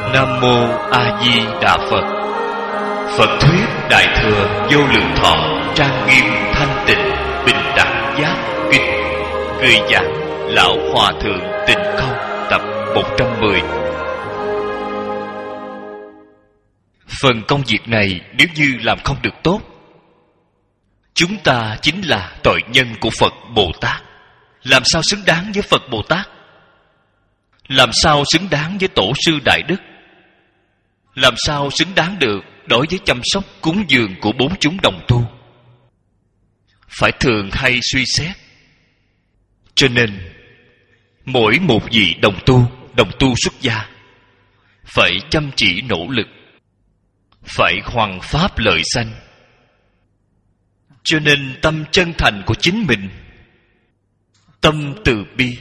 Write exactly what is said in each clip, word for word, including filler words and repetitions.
Nam Mô A Di Đà Phật. Phật thuyết Đại Thừa Vô Lượng Thọ trang nghiêm thanh tịnh bình đẳng giác kinh. Người giảng Lão Hòa Thượng Tịnh Không, tập một trăm mười. Phần công việc này nếu như làm không được tốt, chúng ta chính là tội nhân của Phật Bồ Tát. Làm sao xứng đáng với Phật Bồ Tát? Làm sao xứng đáng với Tổ sư Đại Đức? Làm sao xứng đáng được đối với chăm sóc cúng dường của bốn chúng đồng tu? Phải thường hay suy xét. Cho nên mỗi một vị đồng tu, đồng tu xuất gia phải chăm chỉ nỗ lực, phải hoằng pháp lợi sanh. Cho nên tâm chân thành của chính mình, tâm từ bi,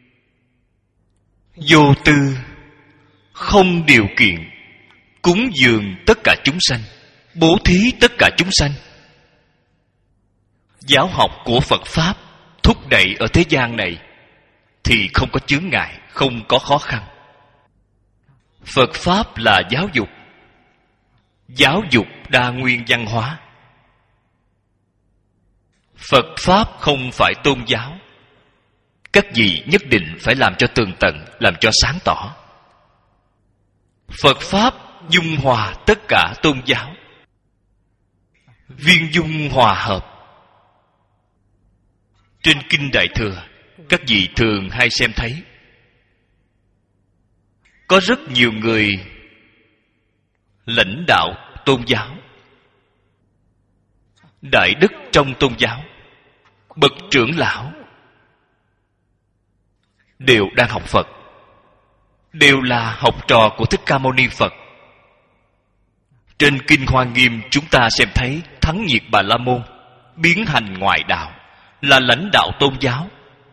vô tư, không điều kiện, cúng dường tất cả chúng sanh, bố thí tất cả chúng sanh. Giáo học của Phật Pháp thúc đẩy ở thế gian này thì không có chướng ngại, không có khó khăn. Phật Pháp là giáo dục, giáo dục đa nguyên văn hóa. Phật Pháp không phải tôn giáo. Các vị nhất định phải làm cho tường tận, làm cho sáng tỏ. Phật Pháp dung hòa tất cả tôn giáo, viên dung hòa hợp. Trên Kinh Đại Thừa, các vị thường hay xem thấy có rất nhiều người lãnh đạo tôn giáo, đại đức trong tôn giáo, bậc trưởng lão đều đang học Phật, đều là học trò của Thích Ca Mâu Ni Phật. Trên Kinh Hoa Nghiêm chúng ta xem thấy Thắng Nhiệt Bà La Môn biến hành ngoại đạo, là lãnh đạo tôn giáo.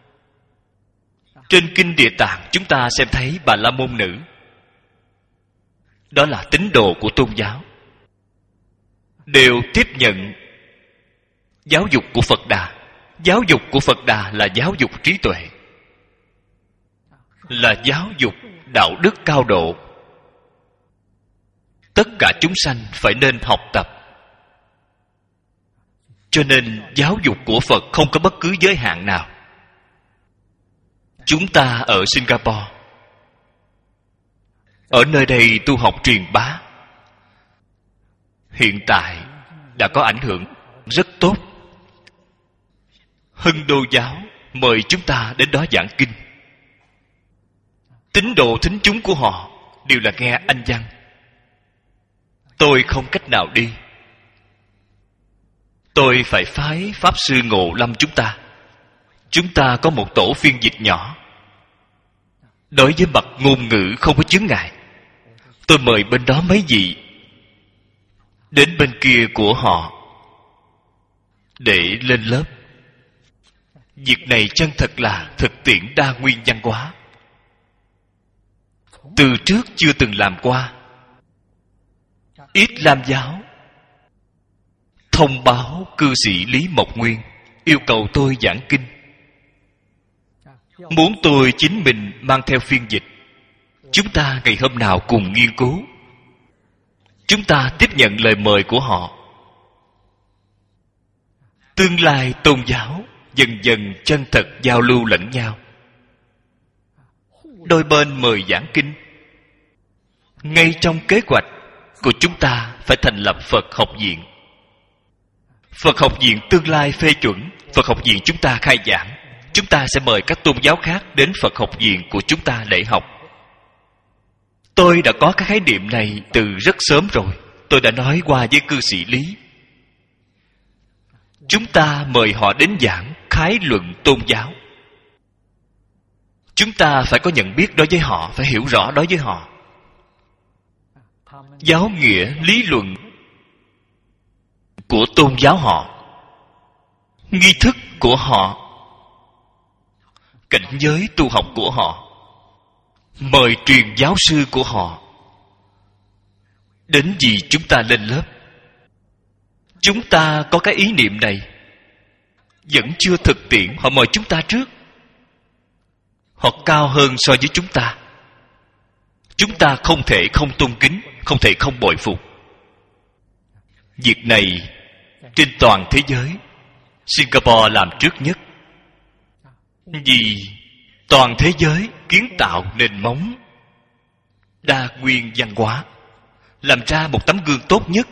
Trên Kinh Địa Tạng chúng ta xem thấy Bà La Môn nữ, đó là tín đồ của tôn giáo, đều tiếp nhận giáo dục của Phật Đà. Giáo dục của Phật Đà là giáo dục trí tuệ, là giáo dục đạo đức cao độ. Tất cả chúng sanh phải nên học tập. Cho nên giáo dục của Phật không có bất cứ giới hạn nào. Chúng ta ở Singapore, ở nơi đây tu học truyền bá, hiện tại đã có ảnh hưởng rất tốt. Hưng Đô giáo mời chúng ta đến đó giảng kinh. Tín đồ thính chúng của họ đều là nghe Anh văn. Tôi không cách nào đi, tôi phải phái Pháp Sư Ngộ Lâm chúng ta. Chúng ta có một tổ phiên dịch nhỏ. Đối với mặt ngôn ngữ không có chướng ngại. Tôi mời bên đó mấy vị đến bên kia của họ để lên lớp. Việc này chân thật là thực tiễn đa nguyên văn hóa, từ trước chưa từng làm qua. Ít Lam giáo thông báo cư sĩ Lý Mộc Nguyên yêu cầu tôi giảng kinh, muốn tôi chính mình mang theo phiên dịch. Chúng ta ngày hôm nào cùng nghiên cứu. Chúng ta tiếp nhận lời mời của họ. Tương lai tôn giáo dần dần chân thật giao lưu lẫn nhau. Đôi bên mời giảng kinh. Ngay trong kế hoạch của chúng ta phải thành lập Phật học viện. Phật học viện tương lai phê chuẩn, Phật học viện chúng ta khai giảng, chúng ta sẽ mời các tôn giáo khác đến Phật học viện của chúng ta để học. Tôi đã có cái khái niệm này từ rất sớm rồi. Tôi đã nói qua với cư sĩ Lý. Chúng ta mời họ đến giảng khái luận tôn giáo. Chúng ta phải có nhận biết đối với họ, phải hiểu rõ đối với họ. Giáo nghĩa, lý luận của tôn giáo họ, nghi thức của họ, cảnh giới tu học của họ, mời truyền giáo sư của họ đến vì chúng ta lên lớp. Chúng ta có cái ý niệm này, vẫn chưa thực tiễn. Họ mời chúng ta trước, họ cao hơn so với chúng ta. Chúng ta không thể không tôn kính, không thể không bội phục. Việc này trên toàn thế giới, Singapore làm trước nhất. Vì toàn thế giới kiến tạo nền móng đa nguyên văn hóa, làm ra một tấm gương tốt nhất.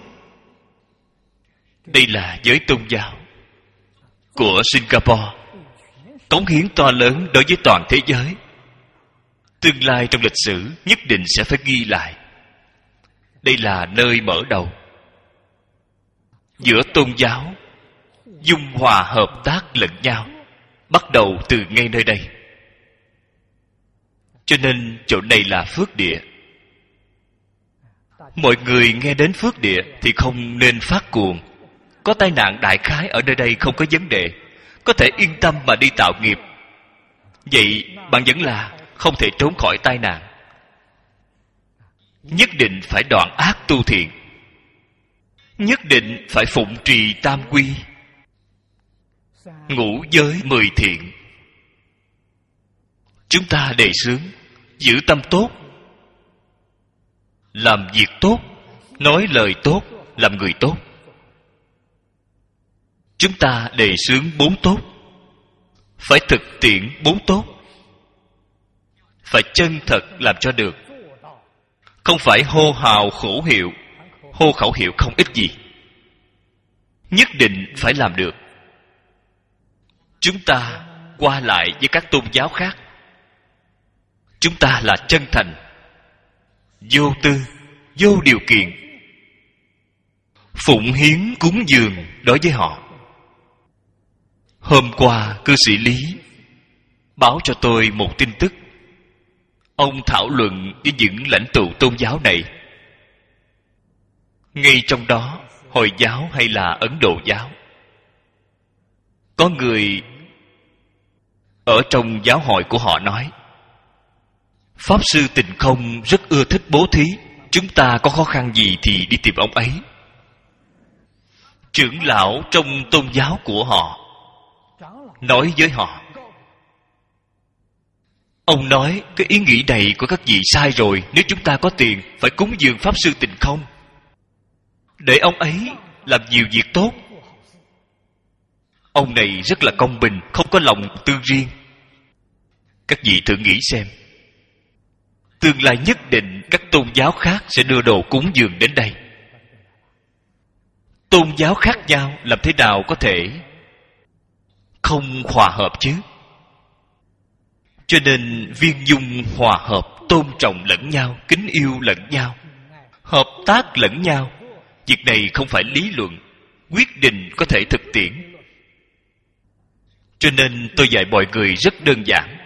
Đây là giới tôn giáo của Singapore, cống hiến to lớn đối với toàn thế giới. Tương lai trong lịch sử nhất định sẽ phải ghi lại. Đây là nơi mở đầu giữa tôn giáo dung hòa hợp tác lẫn nhau, bắt đầu từ ngay nơi đây. Cho nên chỗ này là phước địa. Mọi người nghe đến phước địa thì không nên phát cuồng. Có tai nạn đại khái ở nơi đây không có vấn đề, có thể yên tâm mà đi tạo nghiệp. Vậy bạn vẫn là không thể trốn khỏi tai nạn. Nhất định phải đoạn ác tu thiện, nhất định phải phụng trì tam quy, ngũ giới mười thiện. Chúng ta đề xướng giữ tâm tốt, làm việc tốt, nói lời tốt, làm người tốt. Chúng ta đề xướng bốn tốt, phải thực tiễn bốn tốt, phải chân thật làm cho được, không phải hô hào khẩu hiệu. Hô khẩu hiệu không ích gì, nhất định phải làm được. Chúng ta qua lại với các tôn giáo khác, chúng ta là chân thành, vô tư, vô điều kiện, phụng hiến cúng dường đối với họ. Hôm qua cư sĩ Lý báo cho tôi một tin tức. Ông thảo luận với những lãnh tụ tôn giáo này. Ngay trong đó, Hồi giáo hay là Ấn Độ giáo, có người ở trong giáo hội của họ nói: Pháp sư Tình Không rất ưa thích bố thí, chúng ta có khó khăn gì thì đi tìm ông ấy. Trưởng lão trong tôn giáo của họ nói với họ: Ông nói cái ý nghĩ này của các vị sai rồi. Nếu chúng ta có tiền phải cúng dường Pháp sư Tình Không, để ông ấy làm nhiều việc tốt. Ông này rất là công bình, không có lòng tư riêng. Các vị thử nghĩ xem, tương lai nhất định các tôn giáo khác sẽ đưa đồ cúng dường đến đây. Tôn giáo khác nhau làm thế nào có thể không hòa hợp chứ? Cho nên viên dung hòa hợp, tôn trọng lẫn nhau, kính yêu lẫn nhau, hợp tác lẫn nhau. Việc này không phải lý luận, quyết định có thể thực tiễn. Cho nên tôi dạy mọi người rất đơn giản.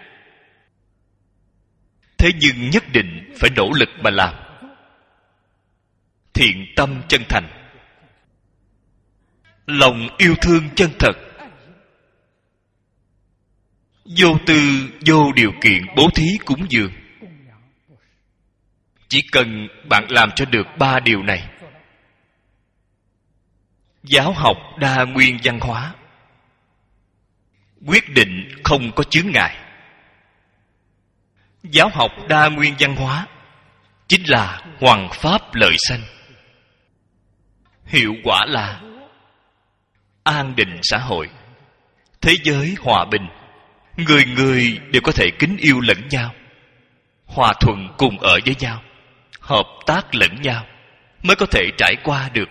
Thế nhưng nhất định phải nỗ lực mà làm. Thiện tâm chân thành, lòng yêu thương chân thật, vô tư vô điều kiện bố thí cúng dường. Chỉ cần bạn làm cho được ba điều này, giáo học đa nguyên văn hóa quyết định không có chướng ngại. Giáo học đa nguyên văn hóa chính là hoằng pháp lợi sanh. Hiệu quả là an định xã hội, thế giới hòa bình, người người đều có thể kính yêu lẫn nhau, hòa thuận cùng ở với nhau, hợp tác lẫn nhau, mới có thể trải qua được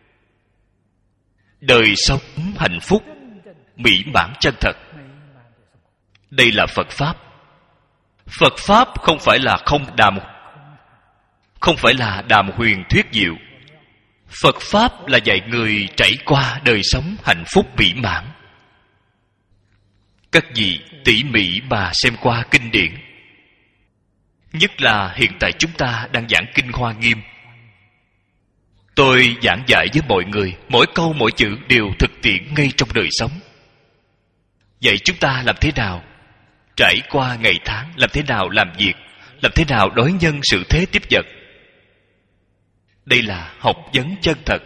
đời sống hạnh phúc, mỹ mãn chân thật. Đây là Phật Pháp. Phật Pháp không phải là không đàm, không phải là đàm huyền thuyết diệu. Phật Pháp là dạy người trải qua đời sống hạnh phúc mỹ mãn. Các vị tỉ mỉ mà xem qua kinh điển, nhất là hiện tại chúng ta đang giảng kinh Hoa Nghiêm. Tôi giảng dạy với mọi người, mỗi câu mỗi chữ đều thực tiễn ngay trong đời sống. Vậy chúng ta làm thế nào trải qua ngày tháng, làm thế nào làm việc, làm thế nào đối nhân xử thế tiếp vật. Đây là học vấn chân thật.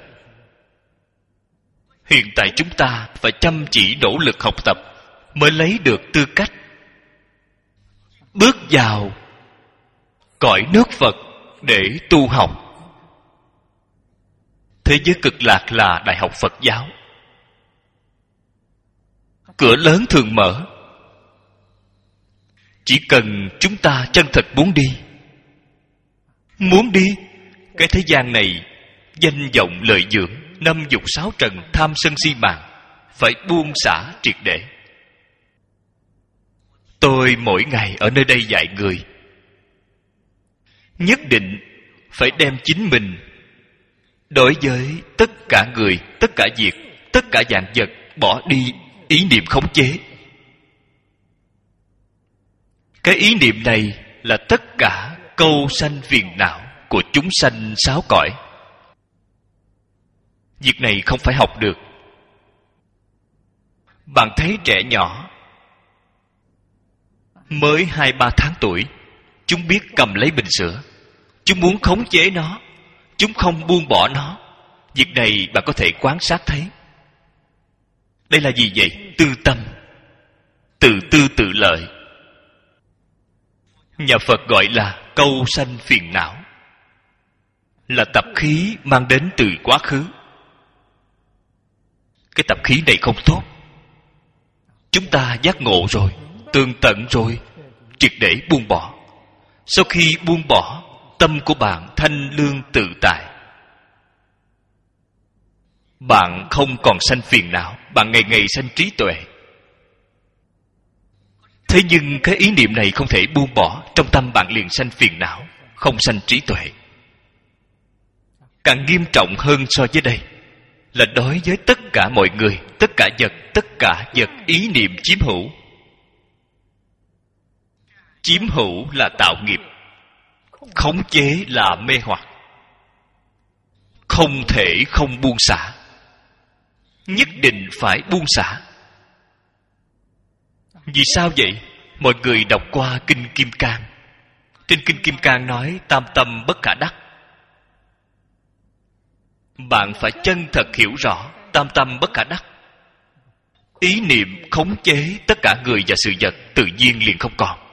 Hiện tại chúng ta phải chăm chỉ nỗ lực học tập mới lấy được tư cách bước vào cõi nước Phật để tu học. Thế giới cực lạc là đại học Phật giáo. Cửa lớn thường mở. Chỉ cần chúng ta chân thật muốn đi. Muốn đi, cái thế gian này danh vọng lợi dưỡng, năm dục sáu trần, tham sân si mạng, phải buông xả triệt để. Tôi mỗi ngày ở nơi đây dạy người, nhất định phải đem chính mình đối với tất cả người, tất cả việc, tất cả dạng vật bỏ đi ý niệm khống chế. Cái ý niệm này là tất cả câu sanh phiền não của chúng sanh sáu cõi. Việc này không phải học được. Bạn thấy trẻ nhỏ mới hai ba tháng tuổi, chúng biết cầm lấy bình sữa, chúng muốn khống chế nó, chúng không buông bỏ nó. Việc này bạn có thể quan sát thấy. Đây là gì vậy? Tư tâm, tự tư tự lợi. Nhà Phật gọi là câu sanh phiền não, là tập khí mang đến từ quá khứ. Cái tập khí này không tốt. Chúng ta giác ngộ rồi, tường tận rồi, triệt để buông bỏ. Sau khi buông bỏ, tâm của bạn thanh lương tự tại. Bạn không còn sanh phiền não, bạn ngày ngày sanh trí tuệ. Thế nhưng cái ý niệm này không thể buông bỏ, trong tâm bạn liền sanh phiền não, không sanh trí tuệ. Càng nghiêm trọng hơn so với đây là đối với tất cả mọi người, tất cả vật, tất cả vật ý niệm chiếm hữu. Chiếm hữu là tạo nghiệp, khống chế là mê hoặc. Không thể không buông xả, nhất định phải buông xả. Vì sao vậy? Mọi người đọc qua Kinh Kim Cang. Trên Kinh Kim Cang nói tam tâm bất khả đắc. Bạn phải chân thật hiểu rõ tam tâm bất khả đắc. Ý niệm khống chế tất cả người và sự vật tự nhiên liền không còn.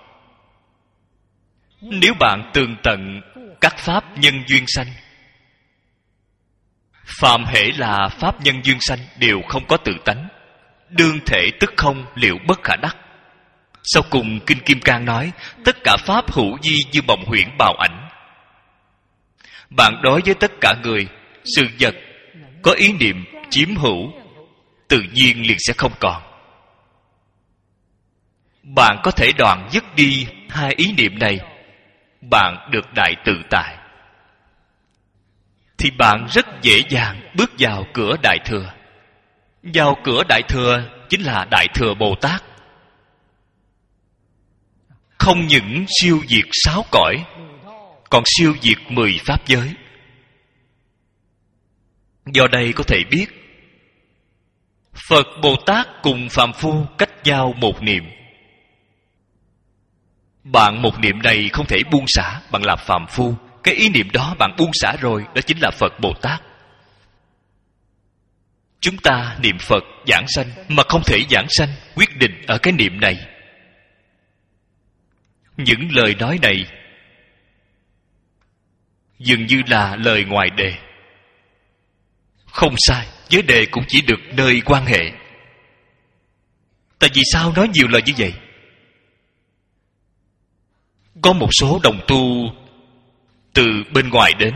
Nếu bạn tường tận các pháp nhân duyên sanh, phàm hễ là pháp nhân duyên sanh đều không có tự tánh, đương thể tức không, liệu bất khả đắc. Sau cùng Kinh Kim Cang nói tất cả pháp hữu vi như mộng huyễn bào ảnh. Bạn đối với tất cả người, sự vật có ý niệm chiếm hữu, tự nhiên liền sẽ không còn. Bạn có thể đoạn dứt đi hai ý niệm này, bạn được đại tự tại, thì bạn rất dễ dàng bước vào cửa Đại Thừa. Vào cửa Đại Thừa chính là Đại Thừa Bồ Tát. Không những siêu diệt sáu cõi, còn siêu diệt mười pháp giới. Do đây có thể biết Phật Bồ Tát cùng phàm phu cách nhau một niệm. Bạn một niệm này không thể buông xả, bạn là phàm phu. Cái ý niệm đó bạn buông xả rồi, đó chính là Phật Bồ Tát. Chúng ta niệm Phật giảng sanh, mà không thể giảng sanh quyết định ở cái niệm này. Những lời nói này dường như là lời ngoài đề. Không sai, giới đề cũng chỉ được nơi quan hệ. Tại vì sao nói nhiều lời như vậy? Có một số đồng tu từ bên ngoài đến.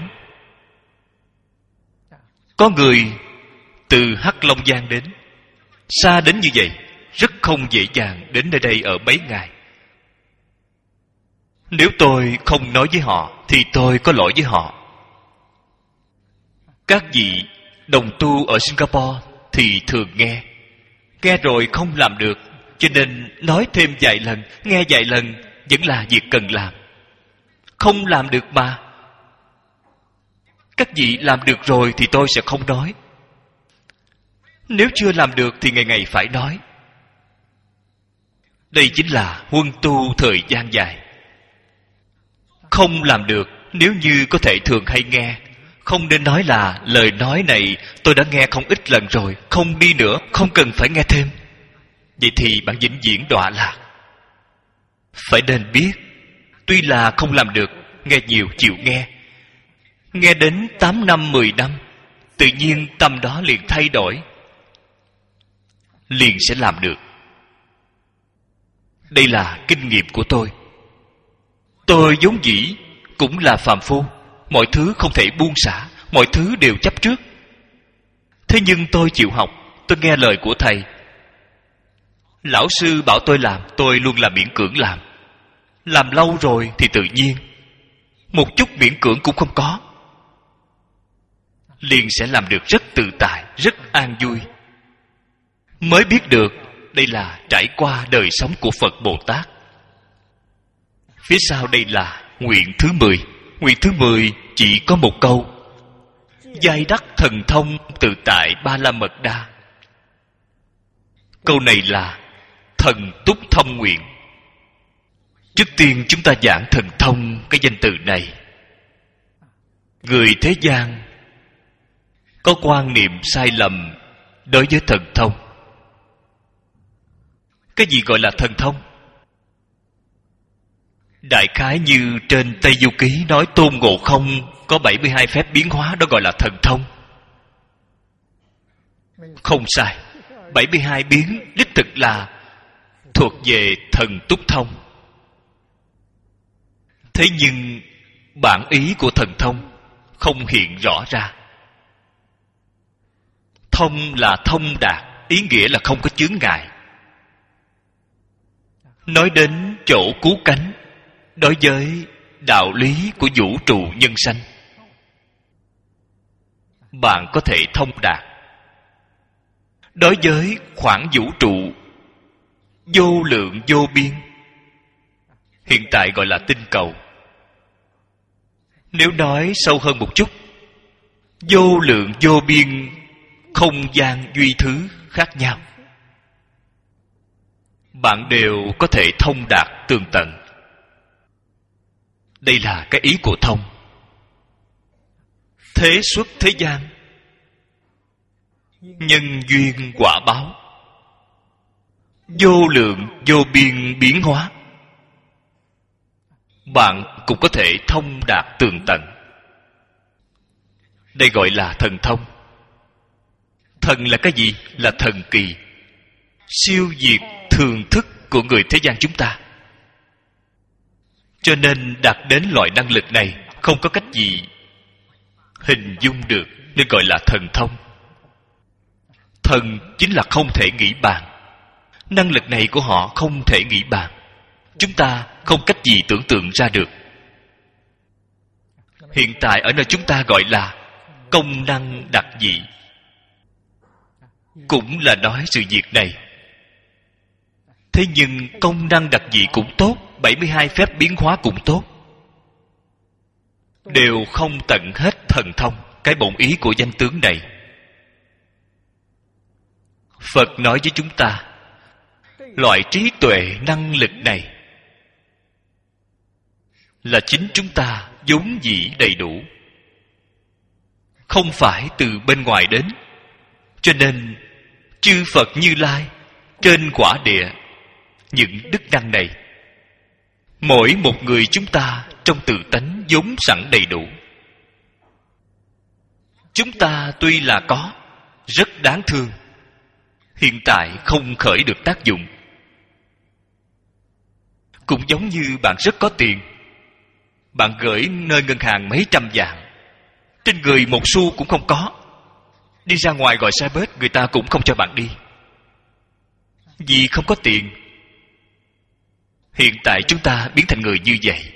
Có người từ Hắc Long Giang đến. Xa đến như vậy, rất không dễ dàng đến nơi đây ở mấy ngày. Nếu tôi không nói với họ thì tôi có lỗi với họ. Các vị đồng tu ở Singapore thì thường nghe. Nghe rồi không làm được, cho nên nói thêm vài lần, nghe vài lần vẫn là việc cần làm. Không làm được mà. Các vị làm được rồi thì tôi sẽ không nói. Nếu chưa làm được thì ngày ngày phải nói. Đây chính là huân tu thời gian dài. Không làm được, nếu như có thể thường hay nghe, không nên nói là lời nói này tôi đã nghe không ít lần rồi, không đi nữa, không cần phải nghe thêm. Vậy thì bạn vĩnh viễn đọa lạc. Phải nên biết, tuy là không làm được, nghe nhiều chịu nghe. Nghe đến tám năm, mười năm, tự nhiên tâm đó liền thay đổi, liền sẽ làm được. Đây là kinh nghiệm của tôi. Tôi vốn dĩ cũng là phàm phu, mọi thứ không thể buông xả, mọi thứ đều chấp trước. Thế nhưng tôi chịu học, tôi nghe lời của thầy. Lão sư bảo tôi làm, tôi luôn là miễn cưỡng làm. Làm lâu rồi thì tự nhiên một chút miễn cưỡng cũng không có, liền sẽ làm được rất tự tại, rất an vui. Mới biết được đây là trải qua đời sống của Phật Bồ Tát. Phía sau đây là nguyện thứ mười. Nguyện thứ mười chỉ có một câu: giai đắc thần thông tự tại ba la mật đa. Câu này là thần túc thông nguyện. Trước tiên chúng ta giảng thần thông cái danh từ này. Người thế gian có quan niệm sai lầm đối với thần thông. Cái gì gọi là thần thông? Đại khái như trên Tây Du Ký nói Tôn Ngộ Không có bảy mươi hai phép biến hóa, đó gọi là thần thông. Không sai, bảy mươi hai biến đích thực là thuộc về thần túc thông. Thế nhưng bản ý của thần thông không hiện rõ ra. Thông là thông đạt, ý nghĩa là không có chướng ngại. Nói đến chỗ cứu cánh đối với đạo lý của vũ trụ nhân sanh, bạn có thể thông đạt. Đối với khoảng vũ trụ vô lượng vô biên, hiện tại gọi là tinh cầu. Nếu nói sâu hơn một chút, vô lượng vô biên không gian duy thứ khác nhau, bạn đều có thể thông đạt tường tận. Đây là cái ý của thông. Thế xuất thế gian, nhân duyên quả báo, vô lượng vô biên biến hóa, bạn cũng có thể thông đạt tường tận. Đây gọi là thần thông. Thần là cái gì? Là thần kỳ, siêu diệt thường thức của người thế gian chúng ta. Cho nên đạt đến loại năng lực này không có cách gì hình dung được, nên gọi là thần thông. Thần chính là không thể nghĩ bàn. Năng lực này của họ không thể nghĩ bàn, chúng ta không cách gì tưởng tượng ra được. Hiện tại ở nơi chúng ta gọi là công năng đặc dị, cũng là nói sự việc này. Thế nhưng công năng đặc dị cũng tốt, bảy mươi hai phép biến hóa cũng tốt, đều không tận hết thần thông, cái bổn ý của danh tướng này. Phật nói với chúng ta, loại trí tuệ năng lực này là chính chúng ta vốn dĩ đầy đủ, không phải từ bên ngoài đến. Cho nên chư Phật Như Lai trên quả địa, những đức năng này mỗi một người chúng ta trong tự tánh vốn sẵn đầy đủ. Chúng ta tuy là có, rất đáng thương, hiện tại không khởi được tác dụng. Cũng giống như bạn rất có tiền, bạn gửi nơi ngân hàng mấy trăm vạn, trên người một xu cũng không có, đi ra ngoài gọi xe bus người ta cũng không cho bạn đi, vì không có tiền. Hiện tại chúng ta biến thành người như vậy.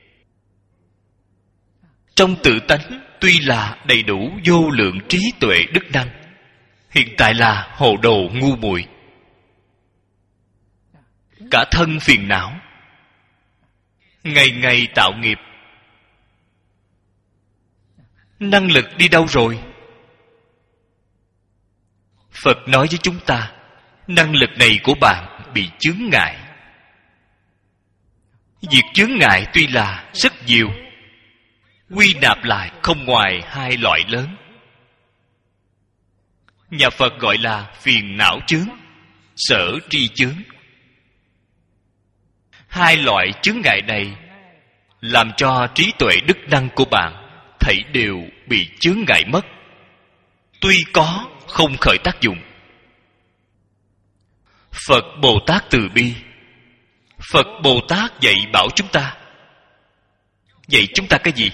Trong tự tánh tuy là đầy đủ vô lượng trí tuệ đức năng, hiện tại là hồ đồ ngu muội, cả thân phiền não, ngày ngày tạo nghiệp. Năng lực đi đâu rồi? Phật nói với chúng ta, năng lực này của bạn bị chướng ngại. Việc chướng ngại tuy là rất nhiều, quy nạp lại không ngoài hai loại lớn. Nhà Phật gọi là phiền não chướng, sở tri chướng. Hai loại chướng ngại này làm cho trí tuệ đức năng của bạn thảy đều bị chướng ngại mất. Tuy có, không khởi tác dụng. Phật Bồ Tát từ bi. Phật Bồ Tát dạy bảo chúng ta. Dạy chúng ta cái gì?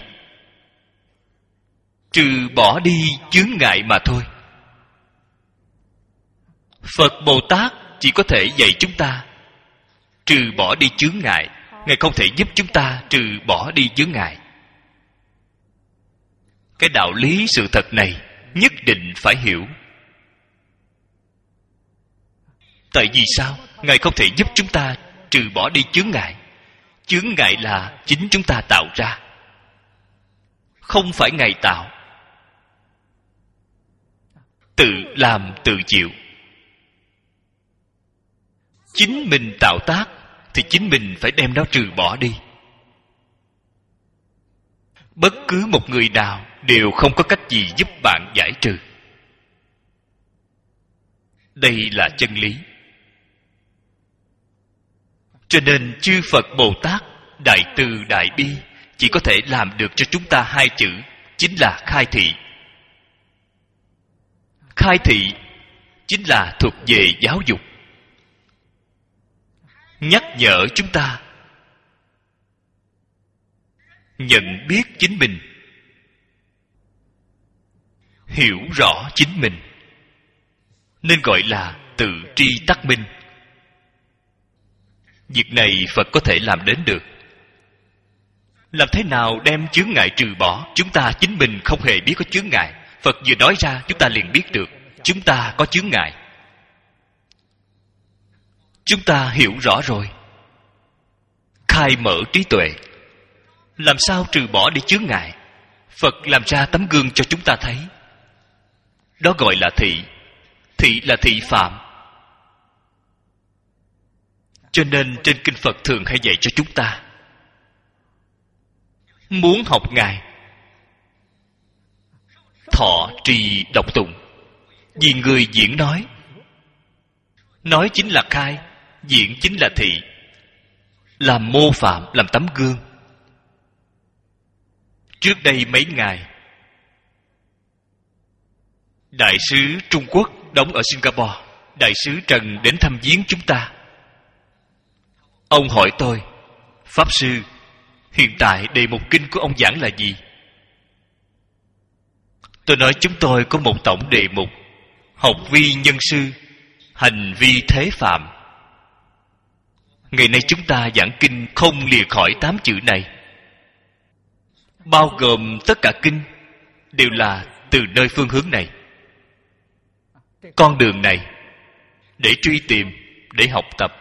Trừ bỏ đi chướng ngại mà thôi. Phật Bồ Tát chỉ có thể dạy chúng ta trừ bỏ đi chướng ngại. Ngài không thể giúp chúng ta trừ bỏ đi chướng ngại. Cái đạo lý sự thật này nhất định phải hiểu. Tại vì sao? Ngài không thể giúp chúng ta trừ bỏ đi chướng ngại. Chướng ngại là chính chúng ta tạo ra, không phải Ngài tạo. Tự làm tự chịu. Chính mình tạo tác thì chính mình phải đem nó trừ bỏ đi. Bất cứ một người nào đều không có cách gì giúp bạn giải trừ. Đây là chân lý. Cho nên chư Phật Bồ Tát đại từ đại bi chỉ có thể làm được cho chúng ta hai chữ, chính là khai thị. Khai thị chính là thuộc về giáo dục, nhắc nhở chúng ta nhận biết chính mình, hiểu rõ chính mình, nên gọi là tự tri tắc minh. Việc này Phật có thể làm đến được. Làm thế nào đem chướng ngại trừ bỏ? Chúng ta chính mình không hề biết có chướng ngại. Phật vừa nói ra chúng ta liền biết được chúng ta có chướng ngại. Chúng ta hiểu rõ rồi, khai mở trí tuệ. Làm sao trừ bỏ đi chướng ngại? Phật làm ra tấm gương cho chúng ta thấy. Đó gọi là thị. Thị là thị phạm. Cho nên trên kinh Phật thường hay dạy cho chúng ta, muốn học Ngài, thọ trì đọc tụng. Vì người diễn nói, nói chính là khai, diễn chính là thị, làm mô phạm, làm tấm gương. Trước đây mấy ngày, Đại sứ Trung Quốc đóng ở Singapore, Đại sứ Trần đến thăm viếng chúng ta. Ông hỏi tôi, Pháp Sư, hiện tại đề mục kinh của ông giảng là gì? Tôi nói chúng tôi có một tổng đề mục: học vi nhân sư, hành vi thế phạm. Ngày nay chúng ta giảng kinh không lìa khỏi tám chữ này, bao gồm tất cả kinh đều là từ nơi phương hướng này, con đường này, để truy tìm, để học tập.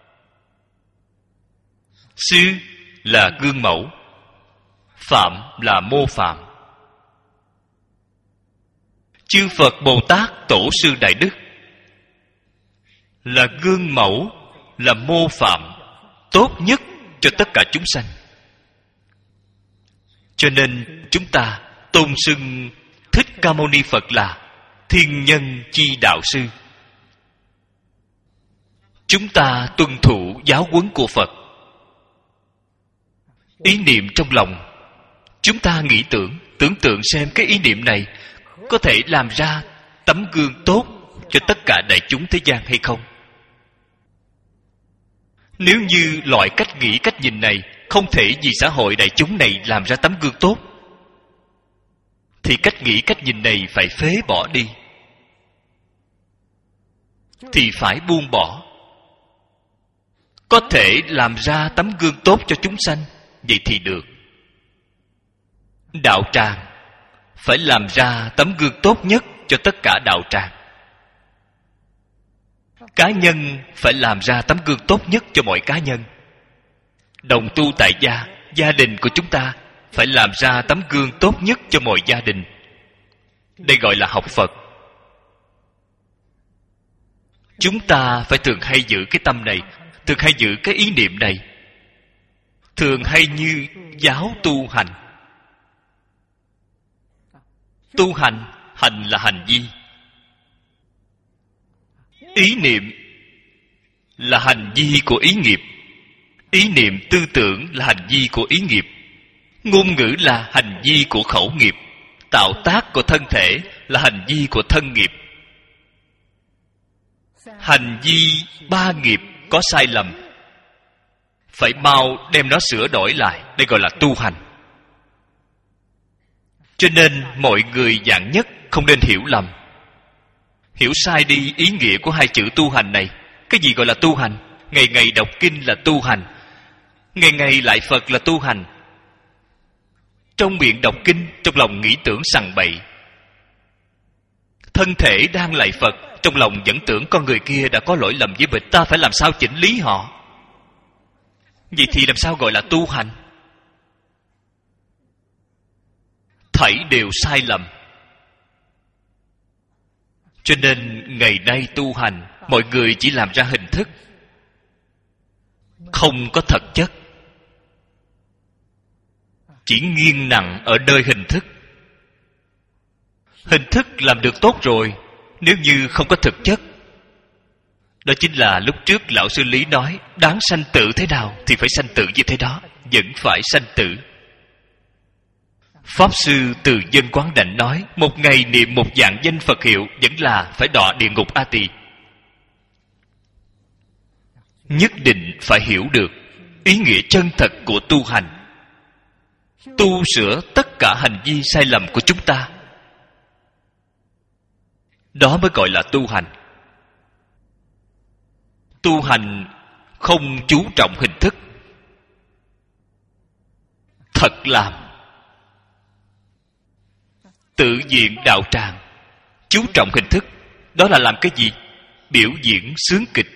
Sư là gương mẫu, phạm là mô phạm. Chư Phật Bồ Tát Tổ sư Đại Đức là gương mẫu, là mô phạm tốt nhất cho tất cả chúng sanh. Cho nên chúng ta tôn xưng Thích Ca Mâu Ni Phật là thiên nhân chi đạo sư. Chúng ta tuân thủ giáo huấn của Phật. Ý niệm trong lòng, chúng ta nghĩ tưởng, tưởng tượng xem cái ý niệm này có thể làm ra tấm gương tốt cho tất cả đại chúng thế gian hay không? Nếu như loại cách nghĩ, cách nhìn này không thể vì xã hội đại chúng này làm ra tấm gương tốt, thì cách nghĩ, cách nhìn này phải phế bỏ đi, thì phải buông bỏ. Có thể làm ra tấm gương tốt cho chúng sanh, vậy thì được. Đạo tràng phải làm ra tấm gương tốt nhất cho tất cả đạo tràng. Cá nhân phải làm ra tấm gương tốt nhất cho mọi cá nhân. Đồng tu tại gia, gia đình của chúng ta phải làm ra tấm gương tốt nhất cho mọi gia đình. Đây gọi là học Phật. Chúng ta phải thường hay giữ cái tâm này, thường hay giữ cái ý niệm này, thường hay như giáo tu hành. Tu hành, hành là hành vi, ý niệm là hành vi của ý nghiệp, ý niệm tư tưởng là hành vi của ý nghiệp. Ngôn ngữ là hành vi của khẩu nghiệp, tạo tác của thân thể là hành vi của thân nghiệp. Hành vi ba nghiệp có sai lầm, phải mau đem nó sửa đổi lại. Đây gọi là tu hành. Cho nên mọi người dạng nhất không nên hiểu lầm, hiểu sai đi ý nghĩa của hai chữ tu hành này. Cái gì gọi là tu hành? Ngày ngày đọc kinh là tu hành, ngày ngày lại Phật là tu hành. Trong miệng đọc kinh, trong lòng nghĩ tưởng sằng bậy. Thân thể đang lạy Phật, trong lòng vẫn tưởng con người kia đã có lỗi lầm với mình, ta phải làm sao chỉnh lý họ. Vậy thì làm sao gọi là tu hành? Thảy đều sai lầm. Cho nên ngày nay tu hành, mọi người chỉ làm ra hình thức, không có thật chất, chỉ nghiêng nặng ở nơi hình thức. Hình thức làm được tốt rồi, nếu như không có thực chất. Đó chính là lúc trước lão sư Lý nói, đáng sanh tử thế nào thì phải sanh tử như thế đó, vẫn phải sanh tử. Pháp sư Từ Dân Quán Đảnh nói, một ngày niệm một vạn danh Phật hiệu vẫn là phải đọa địa ngục A Tỳ. Nhất định phải hiểu được ý nghĩa chân thật của tu hành, tu sửa tất cả hành vi sai lầm của chúng ta. Đó mới gọi là tu hành. Tu hành không chú trọng hình thức, thật làm. Tự diện đạo tràng chú trọng hình thức, đó là làm cái gì? Biểu diễn sướng kịch,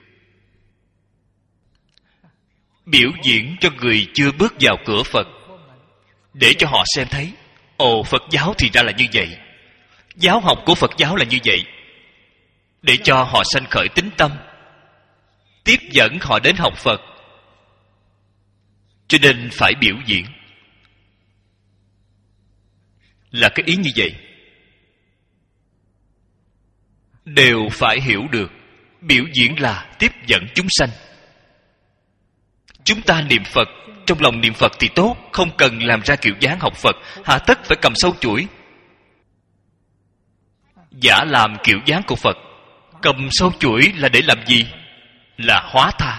biểu diễn cho người chưa bước vào cửa Phật, để cho họ xem thấy, ồ, Phật giáo thì ra là như vậy, giáo học của Phật giáo là như vậy, để cho họ sanh khởi tín tâm, tiếp dẫn họ đến học Phật. Cho nên phải biểu diễn, là cái ý như vậy. Đều phải hiểu được, biểu diễn là tiếp dẫn chúng sanh. Chúng ta niệm Phật, trong lòng niệm Phật thì tốt, không cần làm ra kiểu dáng học Phật, hà tất phải cầm sâu chuỗi giả làm kiểu dáng của Phật. Cầm sâu chuỗi là để làm gì? Là hóa tha,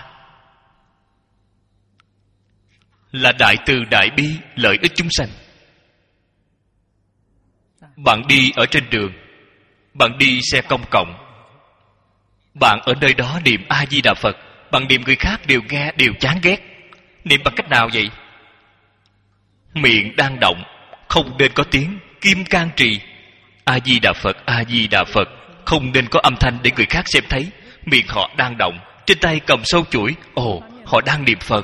là đại từ đại bi, lợi ích chúng sanh. Bạn đi ở trên đường, bạn đi xe công cộng, bạn ở nơi đó niệm A Di Đà Phật, bạn niệm người khác đều nghe, đều chán ghét. Niệm bằng cách nào vậy? Miệng đang động, không nên có tiếng, kim cang trì A Di Đà Phật, A Di Đà Phật, không nên có âm thanh để người khác xem thấy. Miệng họ đang động, trên tay cầm sâu chuỗi, ồ, họ đang niệm Phật.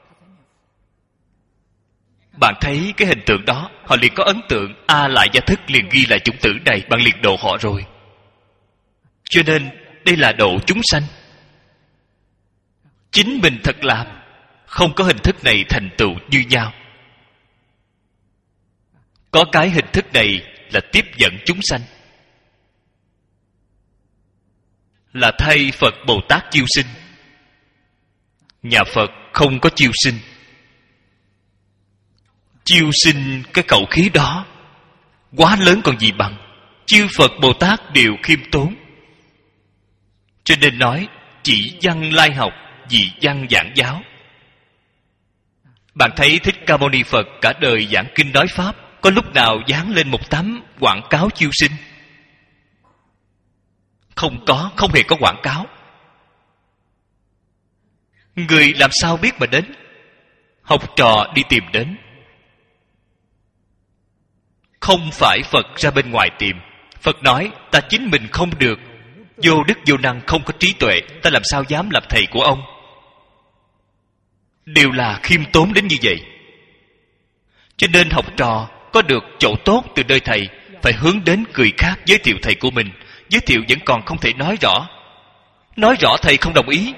Bạn thấy cái hình tượng đó, họ liền có ấn tượng, A lại gia thức liền ghi lại chủng tử này, bạn liền độ họ rồi. Cho nên đây là độ chúng sanh. Chính mình thật làm, không có hình thức này thành tựu như nhau. Có cái hình thức này là tiếp dẫn chúng sanh, là thay Phật Bồ Tát chiêu sinh. Nhà Phật không có chiêu sinh. Chiêu sinh cái khẩu khí đó quá lớn còn gì bằng. Chư Phật Bồ Tát đều khiêm tốn, cho nên nói chỉ văn lai học, dị văn giảng giáo. Bạn thấy Thích Ca Mâu Ni Phật cả đời giảng kinh nói pháp, có lúc nào dán lên một tấm quảng cáo chiêu sinh? Không có, không hề có quảng cáo. Người làm sao biết mà đến? Học trò đi tìm đến. Không phải Phật ra bên ngoài tìm. Phật nói, ta chính mình không được, vô đức vô năng, không có trí tuệ, ta làm sao dám làm thầy của ông? Đều là khiêm tốn đến như vậy. Cho nên học trò có được chỗ tốt từ nơi thầy, phải hướng đến người khác giới thiệu thầy của mình. Giới thiệu vẫn còn không thể nói rõ, nói rõ thầy không đồng ý,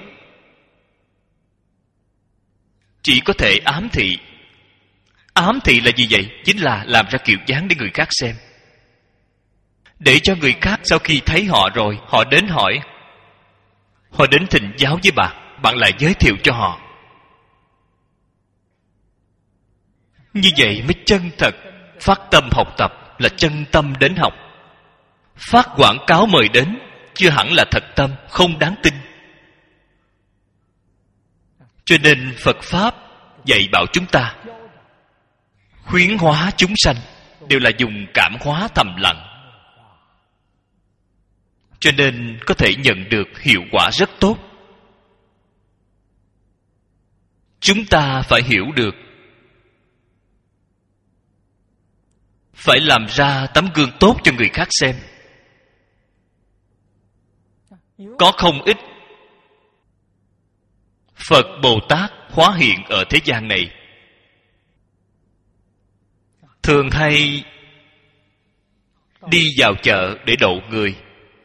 chỉ có thể ám thị. Ám thị là gì vậy? Chính là làm ra kiểu dáng để người khác xem, để cho người khác sau khi thấy họ rồi, họ đến hỏi, họ đến thỉnh giáo với bạn, bạn lại giới thiệu cho họ. Như vậy mới chân thật phát tâm học tập, là chân tâm đến học. Phát quảng cáo mời đến chưa hẳn là thật tâm, không đáng tin. Cho nên Phật Pháp dạy bảo chúng ta khuyến hóa chúng sanh đều là dùng cảm hóa thầm lặng, cho nên có thể nhận được hiệu quả rất tốt. Chúng ta phải hiểu được, phải làm ra tấm gương tốt cho người khác xem. Có không ít Phật Bồ Tát hóa hiện ở thế gian này, thường hay đi vào chợ để độ người.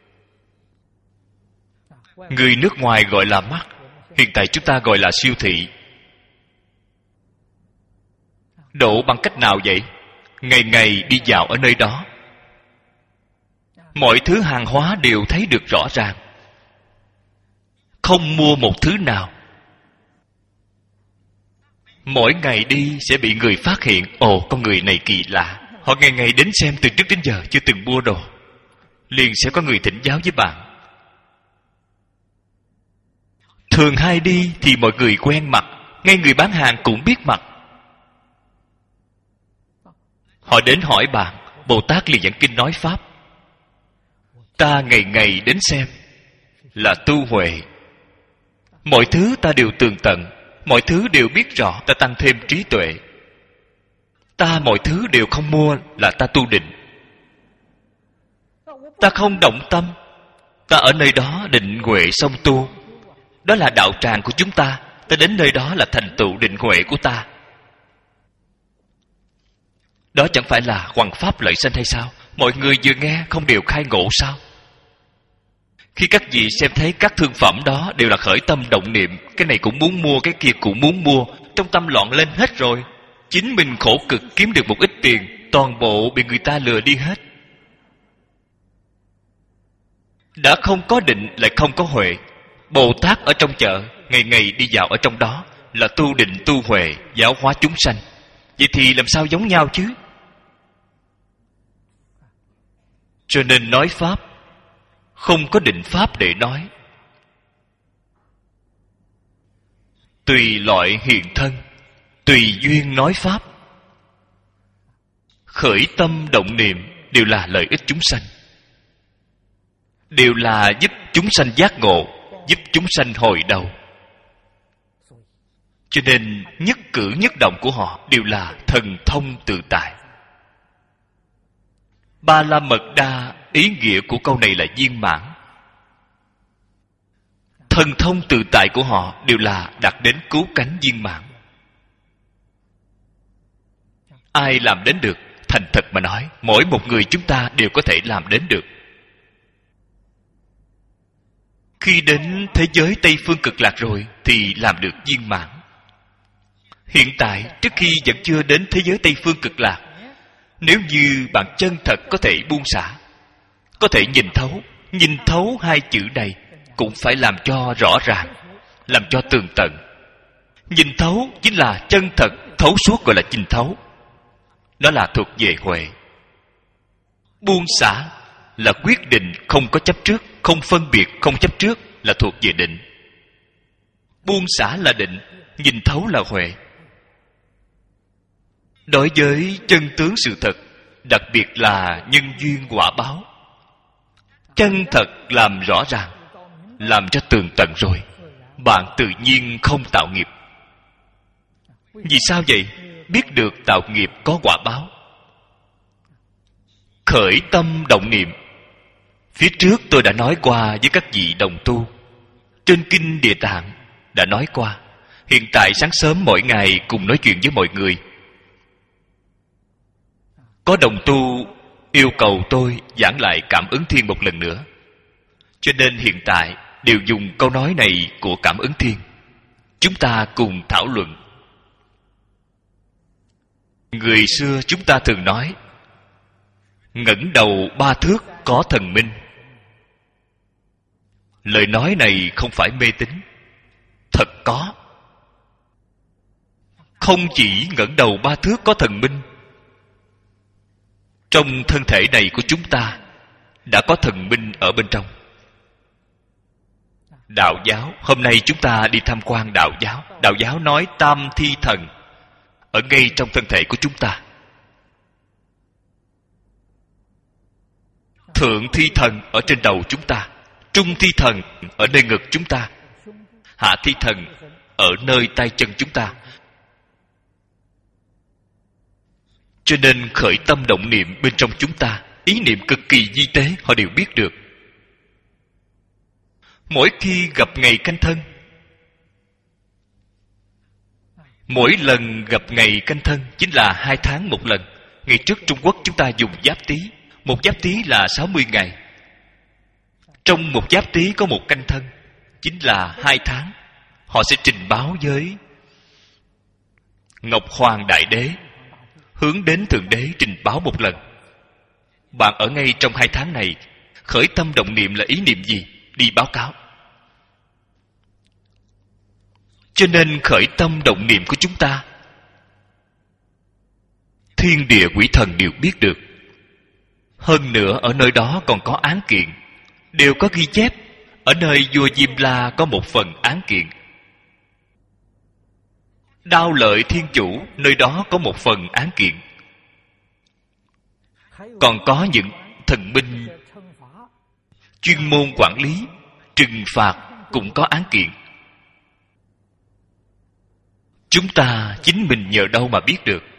Người nước ngoài gọi là mart, hiện tại chúng ta gọi là siêu thị. Độ bằng cách nào vậy? Ngày ngày đi dạo ở nơi đó, mọi thứ hàng hóa đều thấy được rõ ràng, không mua một thứ nào. Mỗi ngày đi sẽ bị người phát hiện, ồ, con người này kỳ lạ, họ ngày ngày đến xem từ trước đến giờ chưa từng mua đồ. Liền sẽ có người thỉnh giáo với bạn. Thường hay đi thì mọi người quen mặt, ngay người bán hàng cũng biết mặt. Họ đến hỏi bạn, Bồ Tát liền giảng kinh nói Pháp. Ta ngày ngày đến xem là tu huệ. Mọi thứ ta đều tường tận, mọi thứ đều biết rõ, ta tăng thêm trí tuệ. Ta mọi thứ đều không mua là ta tu định. Ta không động tâm, ta ở nơi đó định huệ song tu. Đó là đạo tràng của chúng ta, ta đến nơi đó là thành tựu định huệ của ta. Đó chẳng phải là hoằng pháp lợi sanh hay sao? Mọi người vừa nghe không đều khai ngộ sao? Khi các vị xem thấy các thương phẩm đó đều là khởi tâm động niệm, cái này cũng muốn mua, cái kia cũng muốn mua, trong tâm loạn lên hết rồi. Chính mình khổ cực kiếm được một ít tiền, toàn bộ bị người ta lừa đi hết. Đã không có định lại không có huệ. Bồ Tát ở trong chợ, ngày ngày đi dạo ở trong đó, là tu định tu huệ, giáo hóa chúng sanh. Vậy thì làm sao giống nhau chứ? Cho nên nói Pháp không có định Pháp để nói. Tùy loại hiện thân, tùy duyên nói Pháp. Khởi tâm động niệm đều là lợi ích chúng sanh, đều là giúp chúng sanh giác ngộ, giúp chúng sanh hồi đầu. Cho nên nhất cử nhất động của họ đều là thần thông tự tại. Ba La Mật Đa, ý nghĩa của câu này là viên mãn. Thần thông tự tại của họ đều là đạt đến cứu cánh viên mãn. Ai làm đến được? Thành thật mà nói, mỗi một người chúng ta đều có thể làm đến được. Khi đến thế giới Tây Phương Cực Lạc rồi thì làm được viên mãn. Hiện tại, trước khi vẫn chưa đến thế giới Tây Phương Cực Lạc, nếu như bạn chân thật có thể buông xả, có thể nhìn thấu, nhìn thấu hai chữ này cũng phải làm cho rõ ràng, làm cho tường tận. Nhìn thấu chính là chân thật, thấu suốt gọi là nhìn thấu. Đó là thuộc về huệ. Buông xả là quyết định không có chấp trước, không phân biệt, không chấp trước, là thuộc về định. Buông xả là định, nhìn thấu là huệ. Đối với chân tướng sự thật, đặc biệt là nhân duyên quả báo, chân thật làm rõ ràng, làm cho tường tận rồi, bạn tự nhiên không tạo nghiệp. Vì sao vậy? Biết được tạo nghiệp có quả báo. Khởi tâm động niệm, phía trước tôi đã nói qua với các vị đồng tu, trên kinh Địa Tạng đã nói qua. Hiện tại sáng sớm mỗi ngày cùng nói chuyện với mọi người. Có đồng tu yêu cầu tôi giảng lại Cảm Ứng Thiên một lần nữa, cho nên hiện tại đều dùng câu nói này của Cảm Ứng Thiên. Chúng ta cùng thảo luận. Người xưa chúng ta thường nói, ngẩng đầu ba thước có thần minh. Lời nói này không phải mê tín, thật có. không chỉ ngẩng đầu ba thước có thần minh. Trong thân thể này của chúng ta đã có thần minh ở bên trong. Đạo giáo, hôm nay chúng ta đi tham quan đạo giáo. Đạo giáo nói tam thi thần ở ngay trong thân thể của chúng ta. Thượng thi thần ở trên đầu chúng ta, trung thi thần ở nơi ngực chúng ta, hạ thi thần ở nơi tay chân chúng ta. Cho nên khởi tâm động niệm bên trong chúng ta, ý niệm cực kỳ di tế, họ đều biết được. Mỗi khi gặp ngày canh thân, mỗi lần gặp ngày canh thân chính là hai tháng một lần. Ngày trước Trung Quốc chúng ta dùng giáp tý, một giáp tý là sáu mươi ngày. Trong một giáp tý có một canh thân, chính là hai tháng. Họ sẽ trình báo với Ngọc Hoàng Đại Đế, hướng đến Thượng Đế trình báo một lần. Bạn ở ngay trong hai tháng này, khởi tâm động niệm là ý niệm gì? Đi báo cáo. Cho nên khởi tâm động niệm của chúng ta, thiên địa quỷ thần đều biết được. Hơn nữa ở nơi đó còn có án kiện, đều có ghi chép. Ở nơi vua Diêm La có một phần án kiện. Đao Lợi Thiên Chủ, nơi đó có một phần án kiện. Còn có những thần minh chuyên môn quản lý, trừng phạt cũng có án kiện. Chúng ta chính mình nhờ đâu mà biết được?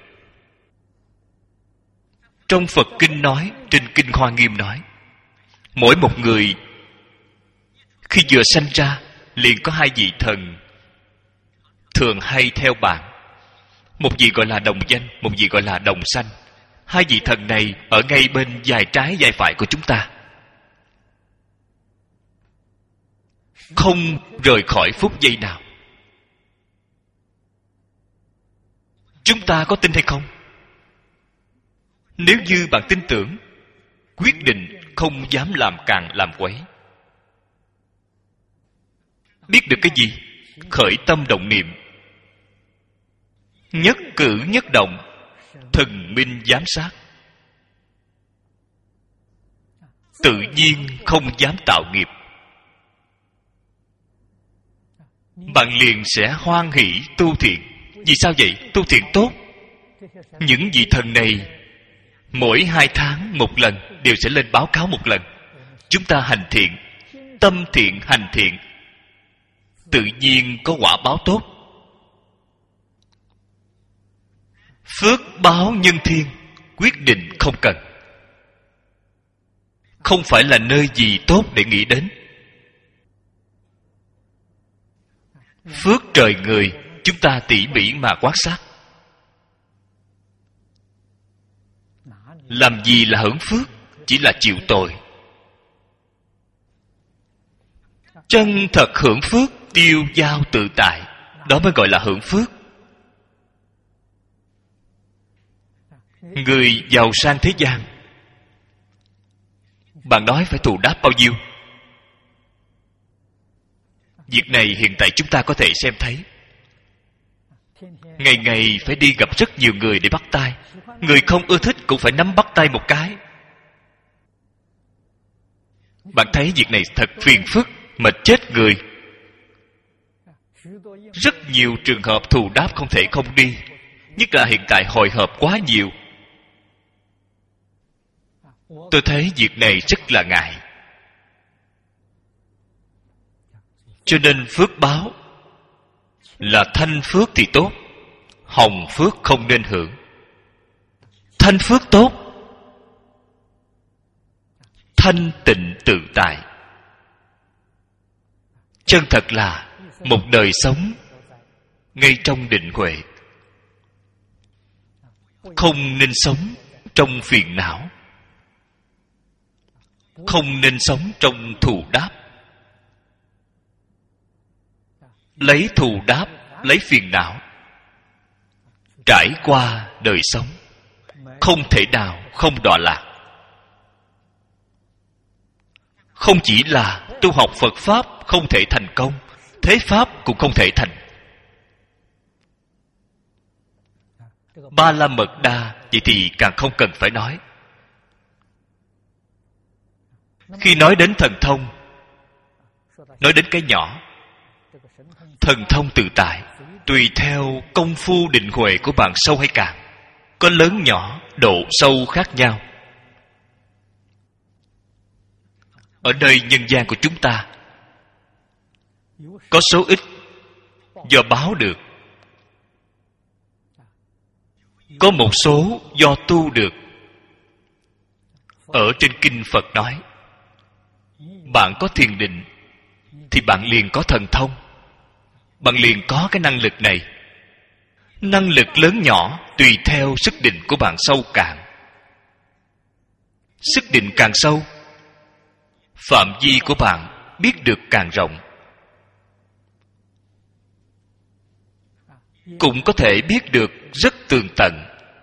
Trong Phật Kinh nói, trên Kinh Hoa Nghiêm nói, mỗi một người khi vừa sanh ra liền có hai vị thần thường hay theo bạn. Một vị gọi là đồng danh, một vị gọi là đồng sanh. Hai vị thần này ở ngay bên vai trái vai phải của chúng ta, không rời khỏi phút giây nào. Chúng ta có tin hay không? Nếu như bạn tin tưởng, quyết định không dám làm càng làm quấy. Biết được cái gì? Khởi tâm động niệm, nhất cử nhất động thần minh giám sát, tự nhiên không dám tạo nghiệp. Bạn liền sẽ hoan hỷ tu thiện. Vì sao vậy? Tu thiện tốt. Những vị thần này mỗi hai tháng một lần đều sẽ lên báo cáo một lần. Chúng ta hành thiện, tâm thiện hành thiện, tự nhiên có quả báo tốt. Phước báo nhân thiên, quyết định không cần. Không phải là nơi gì tốt để nghĩ đến. Phước trời người, chúng ta tỉ mỉ mà quan sát. Làm gì là hưởng phước? Chỉ là chịu tội. Chân thật hưởng phước, tiêu dao tự tại, đó mới gọi là hưởng phước. Người giàu sang thế gian, bạn nói phải thù đáp bao nhiêu? Việc này hiện tại chúng ta có thể xem thấy. Ngày ngày phải đi gặp rất nhiều người để bắt tay. Người không ưa thích cũng phải nắm bắt tay một cái. Bạn thấy việc này thật phiền phức, mệt chết người. Rất nhiều trường hợp thù đáp không thể không đi. Nhất là hiện tại hồi hộp quá nhiều. Tôi thấy việc này rất là ngại. Cho nên phước báo là thanh phước thì tốt, hồng phước không nên hưởng. Thanh phước tốt, thanh tịnh tự tại, chân thật là một đời sống ngay trong định huệ. Không nên sống trong phiền não, không nên sống trong thù đáp. Lấy thù đáp, lấy phiền não trải qua đời sống, không thể nào không đọa lạc. Không chỉ là tu học Phật Pháp không thể thành công, thế Pháp cũng không thể thành. Ba la mật đa, vậy thì càng không cần phải nói. Khi nói đến thần thông, nói đến cái nhỏ, thần thông tự tại, tùy theo công phu định huệ của bạn sâu hay cạn, có lớn nhỏ, độ sâu khác nhau. Ở nơi nhân gian của chúng ta, có số ít do báo được, có một số do tu được. Ở trên kinh Phật nói, bạn có thiền định thì bạn liền có thần thông, bạn liền có cái năng lực này. Năng lực lớn nhỏ tùy theo sức định của bạn sâu cạn. Sức định càng sâu, phạm vi của bạn biết được càng rộng, cũng có thể biết được rất tường tận.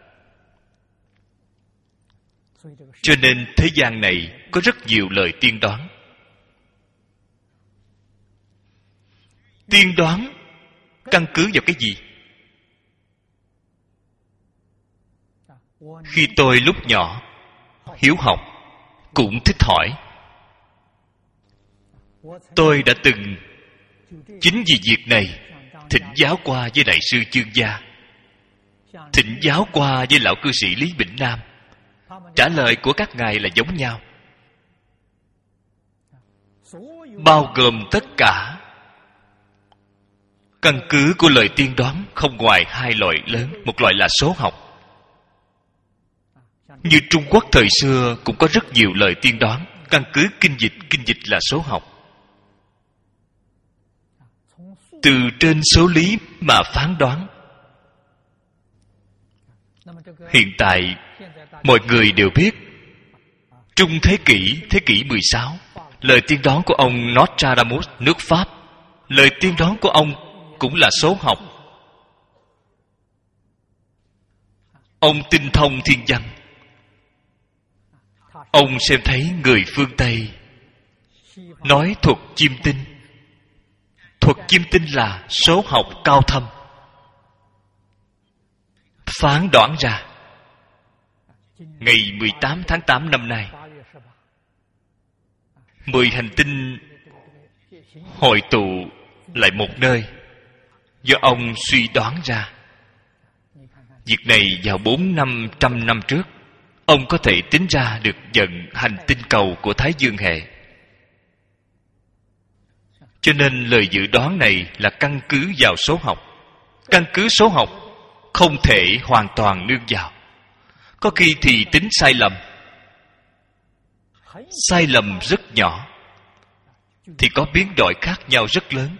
Cho nên thế gian này có rất nhiều lời tiên đoán. Tiên đoán căn cứ vào cái gì? Khi tôi lúc nhỏ hiếu học, cũng thích hỏi, tôi đã từng chính vì việc này thỉnh giáo qua với đại sư Chương Gia, thỉnh giáo qua với lão cư sĩ Lý Bỉnh Nam. Trả lời của các ngài là giống nhau, bao gồm tất cả. Căn cứ của lời tiên đoán không ngoài hai loại lớn. Một loại là số học. Như Trung Quốc thời xưa cũng có rất nhiều lời tiên đoán. Căn cứ kinh dịch, kinh dịch là số học. Từ trên số lý mà phán đoán. Hiện tại mọi người đều biết, trung thế kỷ, thế kỷ mười sáu, lời tiên đoán của ông Nostradamus nước Pháp, lời tiên đoán của ông cũng là số học. Ông tinh thông thiên văn. Ông xem thấy người phương Tây nói thuật chiêm tinh. Thuật chiêm tinh là số học cao thâm. Phán đoán ra ngày mười tám tháng tám năm nay, mười hành tinh hội tụ lại một nơi, do ông suy đoán ra. Việc này vào bốn năm trăm năm trước, ông có thể tính ra được vận hành tinh cầu của Thái Dương hệ. Cho nên lời dự đoán này là căn cứ vào số học. Căn cứ số học không thể hoàn toàn nương vào. Có khi thì tính sai lầm, sai lầm rất nhỏ thì có biến đổi khác nhau rất lớn.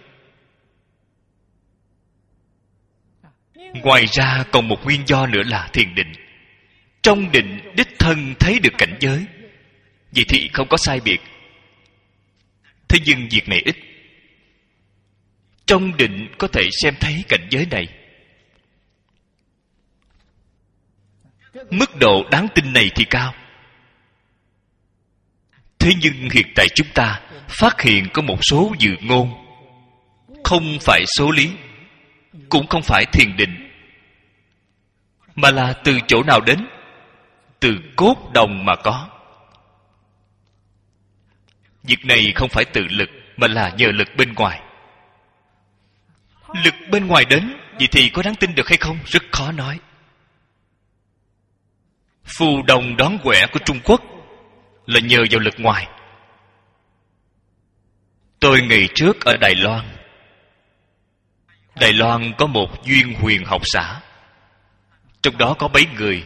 Ngoài ra còn một nguyên do nữa là thiền định. Trong định đích thân thấy được cảnh giới, vậy thì không có sai biệt. Thế nhưng việc này ít. Trong định có thể xem thấy cảnh giới này. Mức độ đáng tin này thì cao. Thế nhưng hiện tại chúng ta phát hiện có một số dự ngôn không phải số lý, cũng không phải thiền định, mà là từ chỗ nào đến? Từ cốt đồng mà có. Việc này không phải tự lực, mà là nhờ lực bên ngoài. Lực bên ngoài đến, vậy thì có đáng tin được hay không? Rất khó nói. Phù đồng đón quẻ của Trung Quốc là nhờ vào lực ngoài. Tôi ngày trước ở Đài Loan. Đài Loan có một duyên huyền học xã, trong đó có mấy người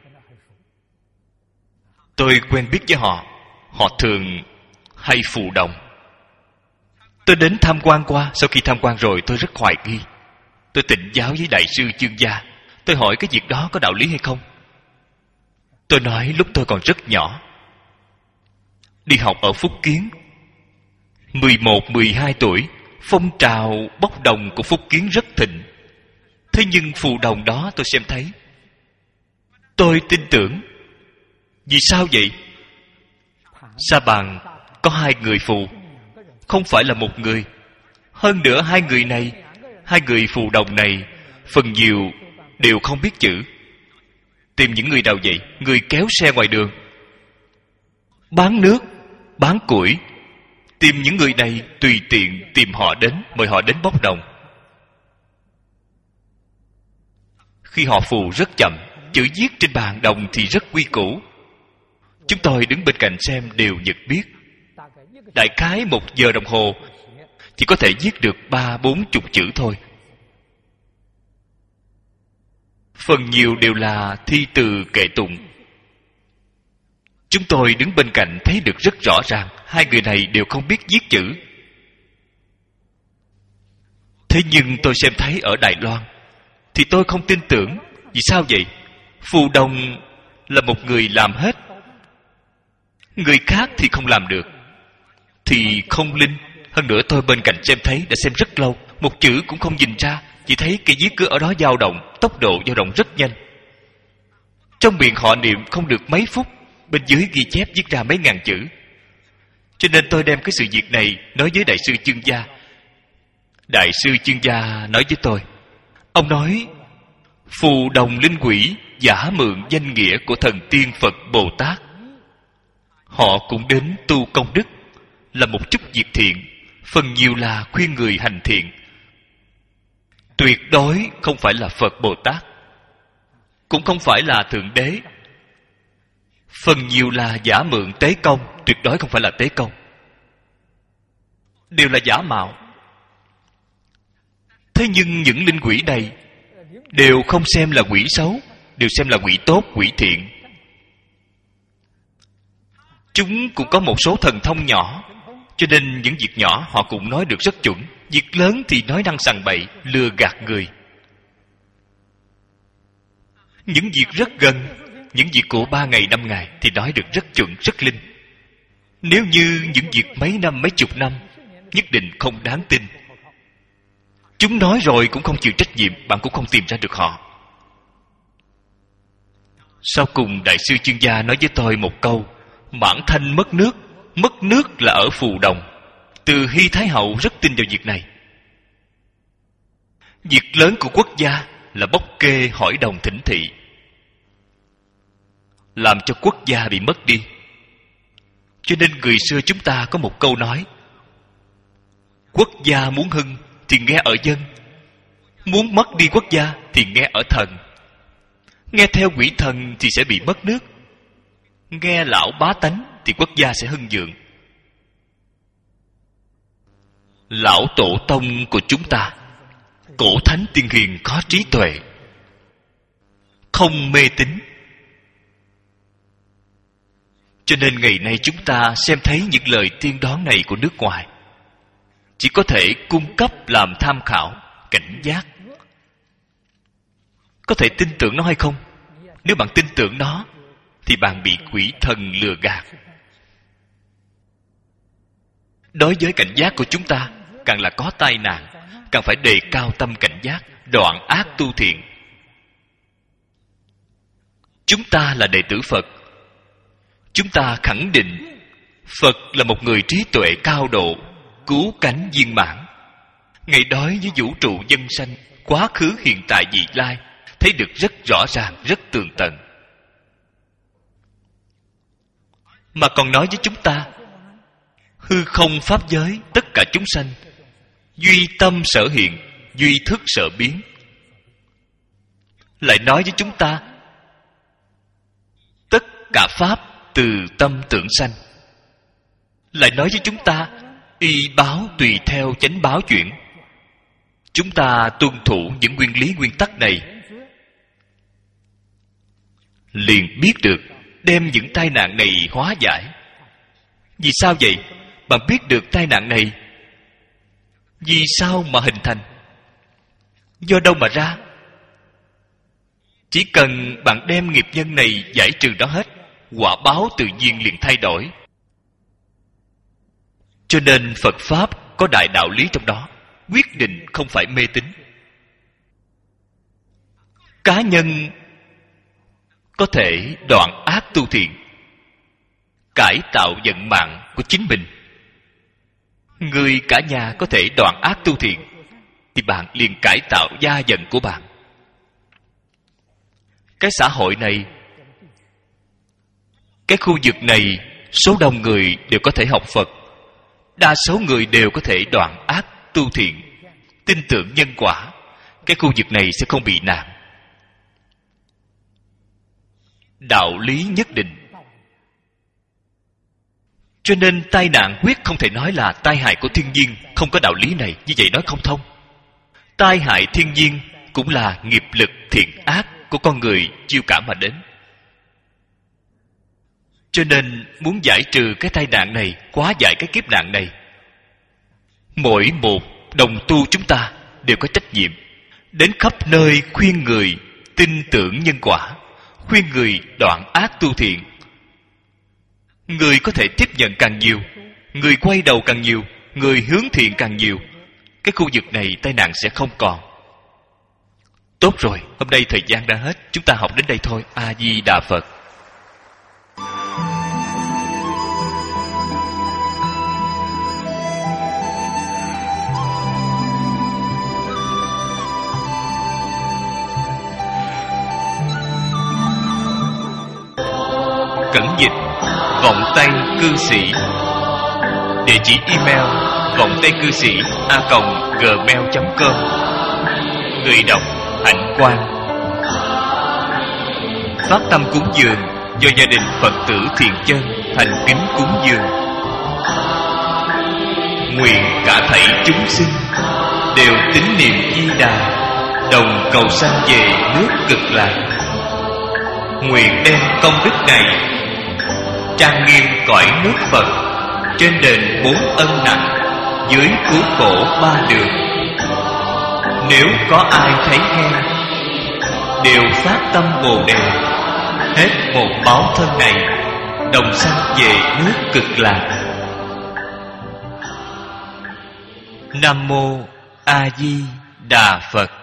tôi quen biết với họ. Họ thường hay phù đồng. Tôi đến tham quan qua. Sau khi tham quan rồi tôi rất hoài nghi. Tôi tịnh giáo với đại sư Chương Gia. Tôi hỏi cái việc đó có đạo lý hay không. Tôi nói lúc tôi còn rất nhỏ, đi học ở Phúc Kiến, mười một, mười hai tuổi, phong trào bốc đồng của Phúc Kiến rất thịnh. Thế nhưng phù đồng đó tôi xem thấy, tôi tin tưởng. Vì sao vậy? Sa Bàn có hai người phù, không phải là một người. Hơn nữa hai người này, hai người phù đồng này phần nhiều đều không biết chữ. Tìm những người nào vậy? Người kéo xe ngoài đường, bán nước, bán củi. Tìm những người này, tùy tiện tìm họ đến, mời họ đến bốc đồng. Khi họ phù rất chậm, chữ viết trên bàn đồng thì rất quy củ. Chúng tôi đứng bên cạnh xem đều nhận biết. Đại khái một giờ đồng hồ chỉ có thể viết được ba bốn chục chữ thôi. Phần nhiều đều là thi từ kệ tụng. Chúng tôi đứng bên cạnh thấy được rất rõ ràng hai người này đều không biết viết chữ. Thế nhưng tôi xem thấy ở Đài Loan thì tôi không tin tưởng. Vì sao vậy? Phù đồng là một người làm hết, người khác thì không làm được, thì không linh. Hơn nữa tôi bên cạnh xem thấy, đã xem rất lâu, một chữ cũng không nhìn ra, chỉ thấy cây viết cứ ở đó dao động, tốc độ dao động rất nhanh. Trong miệng họ niệm không được mấy phút, bên dưới ghi chép viết ra mấy ngàn chữ. Cho nên tôi đem cái sự việc này nói với Đại sư Chương Gia. Đại sư Chương Gia nói với tôi, ông nói phù đồng linh quỷ giả mượn danh nghĩa của thần tiên Phật Bồ Tát, họ cũng đến tu công đức, là một chút việc thiện, phần nhiều là khuyên người hành thiện, tuyệt đối không phải là Phật Bồ Tát, cũng không phải là Thượng Đế. Phần nhiều là giả mượn tế công, tuyệt đối không phải là tế công, đều là giả mạo. Thế nhưng những linh quỷ này đều không xem là quỷ xấu, đều xem là quỷ tốt, quỷ thiện. Chúng cũng có một số thần thông nhỏ, cho nên những việc nhỏ họ cũng nói được rất chuẩn. Việc lớn thì nói năng sằng bậy, lừa gạt người. Những việc rất gần, những việc của ba ngày năm ngày thì nói được rất chuẩn, rất linh. Nếu như những việc mấy năm mấy chục năm, nhất định không đáng tin. Chúng nói rồi cũng không chịu trách nhiệm, bạn cũng không tìm ra được họ. Sau cùng Đại sư Chương Gia nói với tôi một câu: Mãn Thanh mất nước. Mất nước là ở phù đồng. Từ Hy Thái Hậu rất tin vào việc này. Việc lớn của quốc gia là bốc kê hỏi đồng thỉnh thị, làm cho quốc gia bị mất đi. Cho nên người xưa chúng ta có một câu nói: quốc gia muốn hưng thì nghe ở dân, muốn mất đi quốc gia thì nghe ở thần. Nghe theo quỷ thần thì sẽ bị mất nước, nghe lão bá tánh thì quốc gia sẽ hưng vượng. Lão tổ tông của chúng ta, cổ thánh tiên hiền có trí tuệ, không mê tín. Cho nên ngày nay chúng ta xem thấy những lời tiên đoán này của nước ngoài, chỉ có thể cung cấp làm tham khảo, cảnh giác. Có thể tin tưởng nó hay không? Nếu bạn tin tưởng nó thì bạn bị quỷ thần lừa gạt. Đối với cảnh giác của chúng ta, càng là có tai nạn, càng phải đề cao tâm cảnh giác, đoạn ác tu thiện. Chúng ta là đệ tử Phật, chúng ta khẳng định Phật là một người trí tuệ cao độ, cứu cánh viên mãn. Ngài đối với vũ trụ nhân sanh, quá khứ hiện tại vị lai, thấy được rất rõ ràng, rất tường tận. Mà còn nói với chúng ta, hư không pháp giới, tất cả chúng sanh, duy tâm sở hiện, duy thức sở biến. Lại nói với chúng ta, tất cả pháp từ tâm tưởng sanh. Lại nói với chúng ta, y báo tùy theo chánh báo chuyển. Chúng ta tuân thủ những nguyên lý nguyên tắc này, liền biết được đem những tai nạn này hóa giải. Vì sao vậy? Bạn biết được tai nạn này vì sao mà hình thành, do đâu mà ra? Chỉ cần bạn đem nghiệp nhân này giải trừ nó hết, quả báo tự nhiên liền thay đổi. Cho nên Phật Pháp có đại đạo lý trong đó, quyết định không phải mê tín. Cá nhân có thể đoạn ác tu thiện, cải tạo vận mạng của chính mình. Người cả nhà có thể đoạn ác tu thiện, thì bạn liền cải tạo gia vận của bạn. cái xã hội này, cái khu vực này, số đông người đều có thể học Phật. Đa số người đều có thể đoạn ác tu thiện, tin tưởng nhân quả. Cái khu vực này sẽ không bị nạn. Đạo lý nhất định. Cho nên tai nạn quyết không thể nói là tai hại của thiên nhiên. Không có đạo lý này, như vậy nói không thông. Tai hại thiên nhiên cũng là nghiệp lực thiện ác của con người chiêu cảm mà đến. Cho nên muốn giải trừ cái tai nạn này, hóa giải cái kiếp nạn này, mỗi một đồng tu chúng ta đều có trách nhiệm đến khắp nơi khuyên người tin tưởng nhân quả, khuyên người đoạn ác tu thiện. Người có thể tiếp nhận càng nhiều, người quay đầu càng nhiều, người hướng thiện càng nhiều, cái khu vực này tai nạn sẽ không còn. Tốt rồi, hôm nay thời gian đã hết, chúng ta học đến đây thôi. A Di Đà Phật. Cẩn dịch vọng tây cư sĩ. Địa chỉ email vọng tây cư sĩ a còng gmail chấm com. Người đọc Hạnh Quang. Phát tâm cúng dường do gia đình Phật tử Thiện Chân thành kính cúng dường. Nguyện cả thảy chúng sinh đều tín niệm Di Đà, đồng cầu sanh về nước Cực Lạc. Nguyện đem công đức này trang nghiêm cõi nước Phật, trên đền bốn ân nặng, dưới cứu khổ ba đường. Nếu có ai thấy nghe, đều phát tâm Bồ Đề, hết một báo thân này, đồng sanh về nước Cực Lạc. Nam mô A Di Đà Phật.